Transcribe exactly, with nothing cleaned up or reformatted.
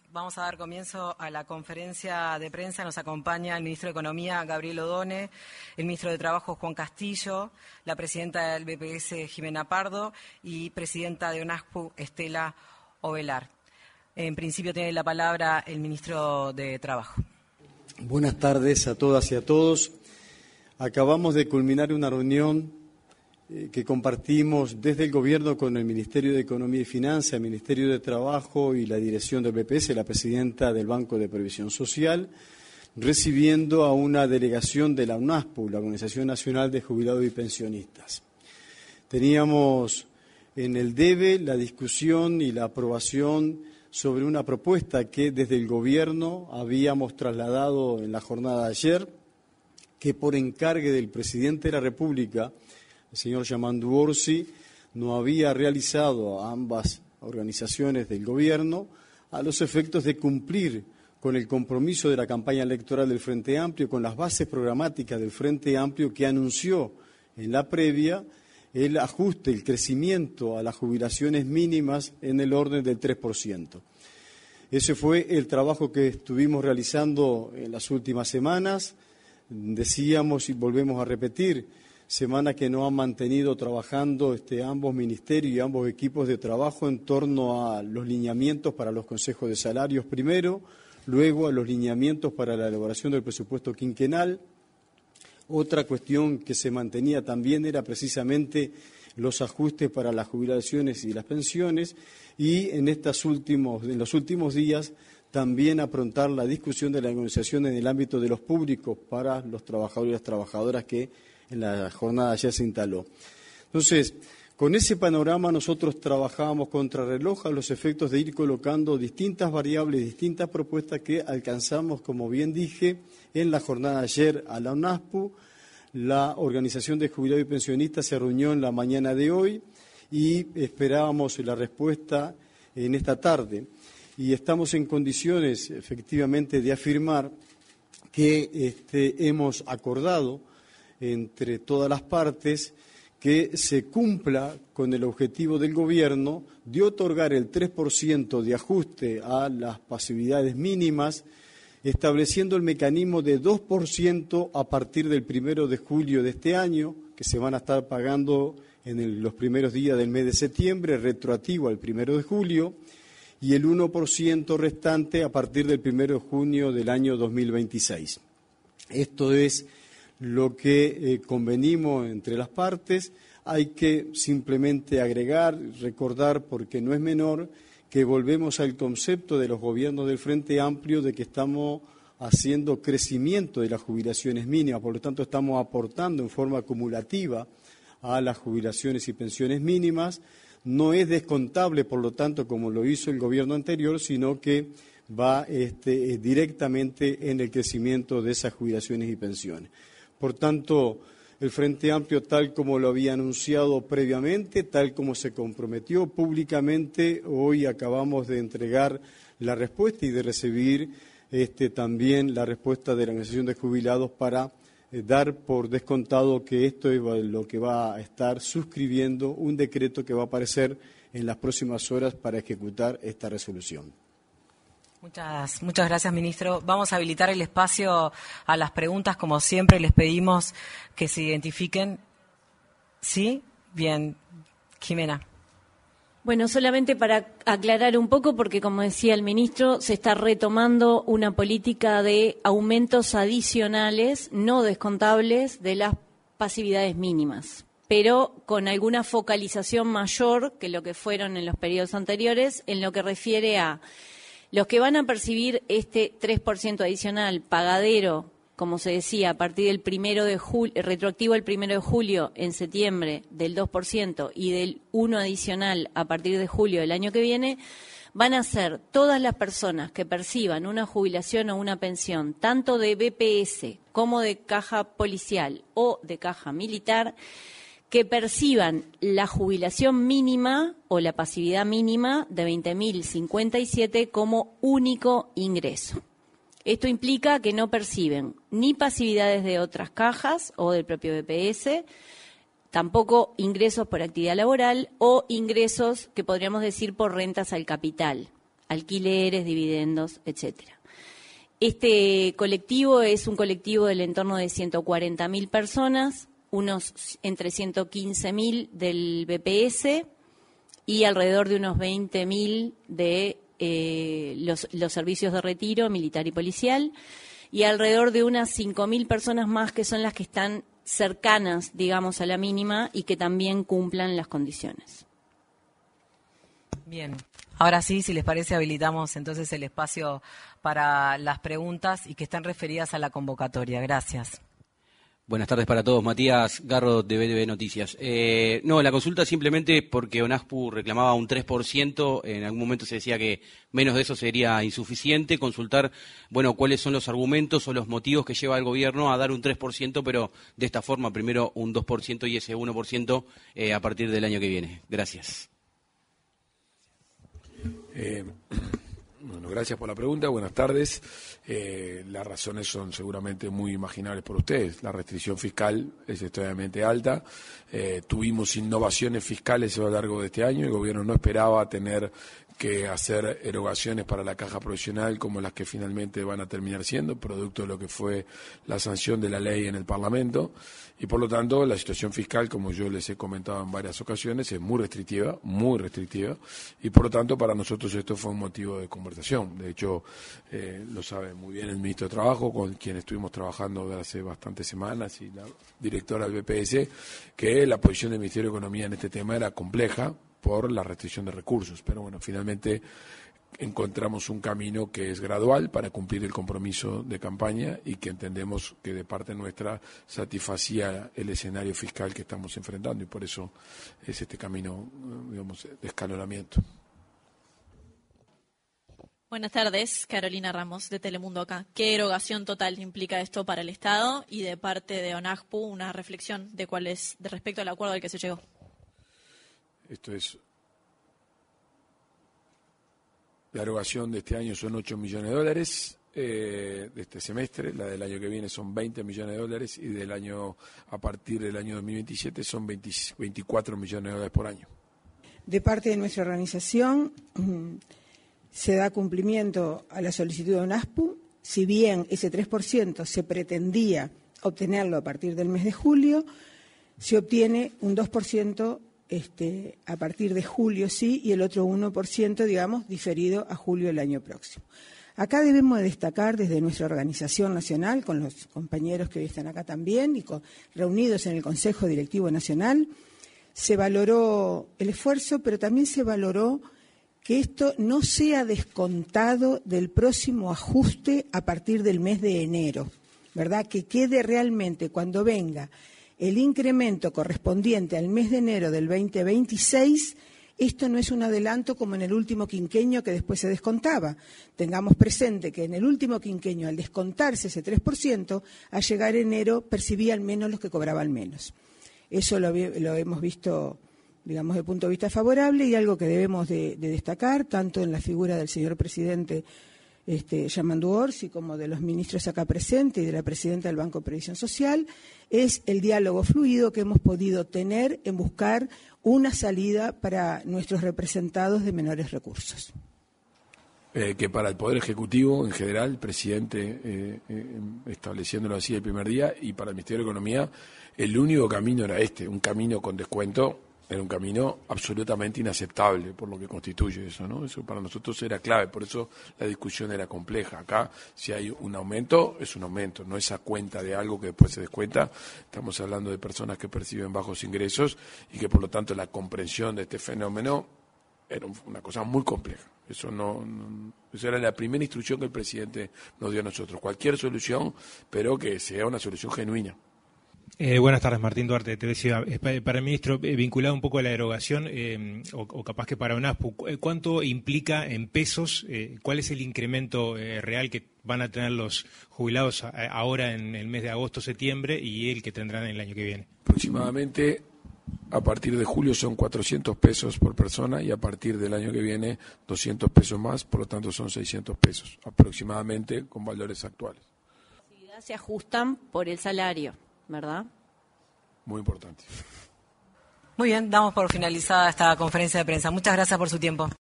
Vamos a dar comienzo a la conferencia de prensa. Nos acompaña el ministro de Economía, Gabriel Odone, el ministro de Trabajo, Juan Castillo, la presidenta del B P S, Jimena Pardo, y presidenta de ONASPU, Estela Ovelar. En principio tiene la palabra el ministro de Trabajo. Buenas tardes a todas y a todos. Acabamos de culminar una reunión que compartimos desde el Gobierno con el Ministerio de Economía y Finanzas, el Ministerio de Trabajo y la dirección del B P S, la presidenta del Banco de Previsión Social, recibiendo a una delegación de la ONASPU, la Organización Nacional de Jubilados y Pensionistas. Teníamos en el debe la discusión y la aprobación sobre una propuesta que desde el Gobierno habíamos trasladado en la jornada de ayer, que por encargue del Presidente de la República, el señor Yamandu Orsi, no había realizado a ambas organizaciones del Gobierno a los efectos de cumplir con el compromiso de la campaña electoral del Frente Amplio, con las bases programáticas del Frente Amplio que anunció en la previa el ajuste, el crecimiento a las jubilaciones mínimas en el orden del tres por ciento. Ese fue el trabajo que estuvimos realizando en las últimas semanas. Decíamos y volvemos a repetir, semana que nos han mantenido trabajando este, ambos ministerios y ambos equipos de trabajo en torno a los lineamientos para los consejos de salarios primero, luego a los lineamientos para la elaboración del presupuesto quinquenal. Otra cuestión que se mantenía también era precisamente los ajustes para las jubilaciones y las pensiones y en, estas últimos, en los últimos días también aprontar la discusión de la negociación en el ámbito de los públicos para los trabajadores y las trabajadoras que en la jornada ya se instaló. Entonces, con ese panorama nosotros trabajábamos contra reloj a los efectos de ir colocando distintas variables, distintas propuestas que alcanzamos, como bien dije, en la jornada de ayer a la ONASPU. La Organización de Jubilados y Pensionistas se reunió en la mañana de hoy y esperábamos la respuesta en esta tarde. Y estamos en condiciones, efectivamente, de afirmar que este, hemos acordado entre todas las partes que se cumpla con el objetivo del Gobierno de otorgar el tres por ciento de ajuste a las pasividades mínimas, estableciendo el mecanismo de dos por ciento a partir del primero de julio de este año, que se van a estar pagando en el, los primeros días del mes de septiembre, retroactivo al primero de julio, y el uno por ciento restante a partir del primero de junio del año dos mil veintiséis. Esto es lo que eh, convenimos entre las partes. Hay que simplemente agregar, recordar, porque no es menor, que volvemos al concepto de los gobiernos del Frente Amplio de que estamos haciendo crecimiento de las jubilaciones mínimas, por lo tanto estamos aportando en forma acumulativa a las jubilaciones y pensiones mínimas. No es descontable, por lo tanto, como lo hizo el gobierno anterior, sino que va este, directamente en el crecimiento de esas jubilaciones y pensiones. Por tanto, el Frente Amplio, tal como lo había anunciado previamente, tal como se comprometió públicamente, hoy acabamos de entregar la respuesta y de recibir este, también la respuesta de la Organización de Jubilados para eh, dar por descontado que esto es lo que va a estar suscribiendo un decreto que va a aparecer en las próximas horas para ejecutar esta resolución. Muchas, muchas gracias, ministro. Vamos a habilitar el espacio a las preguntas. Como siempre, les pedimos que se identifiquen. ¿Sí? Bien. Jimena. Bueno, solamente para aclarar un poco, porque como decía el ministro, se está retomando una política de aumentos adicionales, no descontables, de las pasividades mínimas, pero con alguna focalización mayor que lo que fueron en los periodos anteriores, en lo que refiere a los que van a percibir este tres por ciento adicional pagadero, como se decía, a partir del primero de julio, retroactivo el primero de julio en septiembre del dos por ciento y del uno adicional a partir de julio del año que viene, van a ser todas las personas que perciban una jubilación o una pensión, tanto de B P S como de caja policial o de caja militar, que perciban la jubilación mínima o la pasividad mínima de veinte mil cincuenta y siete como único ingreso. Esto implica que no perciben ni pasividades de otras cajas o del propio B P S, tampoco ingresos por actividad laboral o ingresos que podríamos decir por rentas al capital. alquileres, dividendos, etcétera. Este colectivo es un colectivo del entorno de ciento cuarenta mil personas, unos entre ciento quince mil del B P S y alrededor de unos veinte mil de eh, los, los servicios de retiro militar y policial, y alrededor de unas cinco mil personas más que son las que están cercanas, digamos, a la mínima y que también cumplan las condiciones. Bien. Ahora sí, si les parece, habilitamos entonces el espacio para las preguntas y que están referidas a la convocatoria. Gracias. Buenas tardes para todos. Matías Garro, de B T V Noticias. Eh, no, la consulta simplemente porque ONASPU reclamaba un tres por ciento. En algún momento se decía que menos de eso sería insuficiente. Consultar, bueno, cuáles son los argumentos o los motivos que lleva al gobierno a dar un tres por ciento, pero de esta forma, primero un dos por ciento y ese uno por ciento eh, a partir del año que viene. Gracias. Eh, bueno, gracias por la pregunta, buenas tardes. Eh, las razones son seguramente muy imaginables por ustedes. La restricción fiscal es extremadamente alta. Eh, tuvimos innovaciones fiscales a lo largo de este año. El gobierno no esperaba tener que hacer erogaciones para la caja provisional como las que finalmente van a terminar siendo, producto de lo que fue la sanción de la ley en el Parlamento. Y por lo tanto, la situación fiscal, como yo les he comentado en varias ocasiones, es muy restrictiva, muy restrictiva. Y por lo tanto, para nosotros esto fue un motivo de conversación. De hecho, eh, lo sabe muy bien el ministro de Trabajo, con quien estuvimos trabajando desde hace bastantes semanas, y la directora del B P S, que la posición del Ministerio de Economía en este tema era compleja por la restricción de recursos. Pero bueno, finalmente encontramos un camino que es gradual para cumplir el compromiso de campaña y que entendemos que de parte nuestra satisfacía el escenario fiscal que estamos enfrentando, y por eso es este camino, digamos, de escalonamiento. Buenas tardes, Carolina Ramos, de Telemundo acá. ¿Qué erogación total implica esto para el Estado? Y de parte de ONASPU, una reflexión de cuál es, de respecto al acuerdo al que se llegó. Esto es, la erogación de este año son ocho millones de dólares, eh, de este semestre, la del año que viene son veinte millones de dólares, y del año, a partir del año dos mil veintisiete son veinte, veinticuatro millones de dólares por año. De parte de nuestra organización se da cumplimiento a la solicitud de ONASPU. Si bien ese tres por ciento se pretendía obtenerlo a partir del mes de julio, se obtiene un dos por ciento Este, a partir de julio, sí, y el otro uno por ciento, digamos, diferido a julio del año próximo. Acá debemos destacar desde nuestra organización nacional, con los compañeros que hoy están acá también, y con, reunidos en el Consejo Directivo Nacional, se valoró el esfuerzo, pero también se valoró que esto no sea descontado del próximo ajuste a partir del mes de enero, ¿verdad? Que quede realmente cuando venga el incremento correspondiente al mes de enero del veinte veintiséis, esto no es un adelanto como en el último quinquenio que después se descontaba. Tengamos presente que en el último quinquenio, al descontarse ese tres por ciento, al llegar enero percibían menos los que cobraban menos. Eso lo, lo hemos visto, digamos, desde el punto de vista favorable, y algo que debemos de, de destacar, tanto en la figura del señor presidente Este, Yamandu Orsi, como de los ministros acá presentes y de la presidenta del Banco de Previsión Social, es el diálogo fluido que hemos podido tener en buscar una salida para nuestros representados de menores recursos. Eh, que para el Poder Ejecutivo, en general, el presidente, eh, eh, estableciéndolo así el primer día, y para el Ministerio de Economía, el único camino era este, un camino con descuento. Era un camino absolutamente inaceptable por lo que constituye eso, ¿no? Eso para nosotros era clave, por eso la discusión era compleja. Acá, si hay un aumento, es un aumento, no es a cuenta de algo que después se descuenta. Estamos hablando de personas que perciben bajos ingresos y que, por lo tanto, la comprensión de este fenómeno era una cosa muy compleja. Eso no, no, eso era la primera instrucción que el presidente nos dio a nosotros. Cualquier solución, pero que sea una solución genuina. Eh, buenas tardes, Martín Duarte, T V Ciudad. Para el ministro, eh, vinculado un poco a la erogación, eh, o, o capaz que para ONASPU, ¿cuánto implica en pesos? Eh, ¿Cuál es el incremento eh, real que van a tener los jubilados a, ahora en el mes de agosto, septiembre, y el que tendrán el año que viene? Aproximadamente, a partir de julio son cuatrocientos pesos por persona, y a partir del año que viene doscientos pesos más, por lo tanto son seiscientos pesos, aproximadamente, con valores actuales. Se ajustan por el salario, ¿verdad? Muy importante. Muy bien, damos por finalizada esta conferencia de prensa. Muchas gracias por su tiempo.